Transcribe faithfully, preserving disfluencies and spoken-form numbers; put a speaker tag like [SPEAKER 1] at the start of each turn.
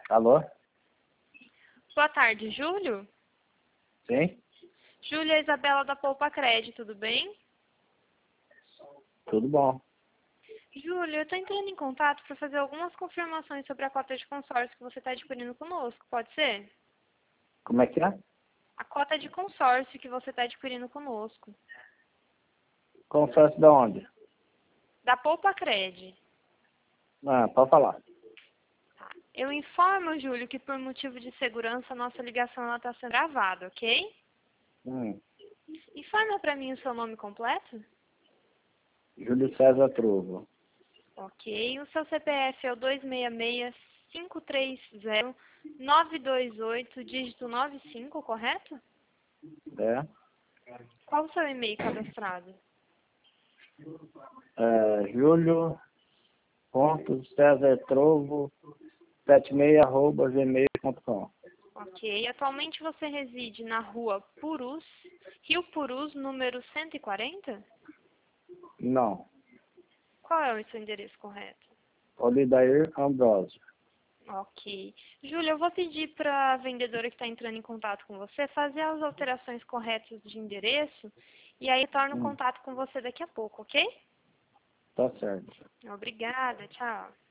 [SPEAKER 1] Alô?
[SPEAKER 2] Boa tarde, Júlio.
[SPEAKER 1] Sim?
[SPEAKER 2] Júlia e Isabela da Poupa Crédito, tudo bem?
[SPEAKER 1] Tudo bom.
[SPEAKER 2] Júlio, eu estou entrando em contato para fazer algumas confirmações sobre a cota de consórcio que você está adquirindo conosco, pode ser?
[SPEAKER 1] Como é que é?
[SPEAKER 2] A cota de consórcio que você está adquirindo conosco.
[SPEAKER 1] Consórcio de onde?
[SPEAKER 2] Da Poupa Crédito.
[SPEAKER 1] Ah, pode falar.
[SPEAKER 2] Tá. Eu informo, Júlio, que por motivo de segurança a nossa ligação está sendo gravada, ok?
[SPEAKER 1] Hum.
[SPEAKER 2] Informa para mim o seu nome completo.
[SPEAKER 1] Júlio César Trovo.
[SPEAKER 2] Ok. O seu C P F é o dois seis seis, cinco três zero, nove dois oito, dígito noventa e cinco, correto?
[SPEAKER 1] É?
[SPEAKER 2] Qual o seu e-mail cadastrado?
[SPEAKER 1] É Júlio ponto César Trovo setenta e seis arroba gmail ponto com.
[SPEAKER 2] Ok. Atualmente você reside na rua Purus, Rio Purus, número cento e quarenta?
[SPEAKER 1] Não.
[SPEAKER 2] Qual é o seu endereço correto?
[SPEAKER 1] Olidair Ambrosio.
[SPEAKER 2] Ok. Júlia, eu vou pedir para a vendedora que está entrando em contato com você fazer as alterações corretas de endereço e aí torno
[SPEAKER 1] Hum.
[SPEAKER 2] contato com você daqui a pouco, ok?
[SPEAKER 1] Tá certo.
[SPEAKER 2] Obrigada, tchau.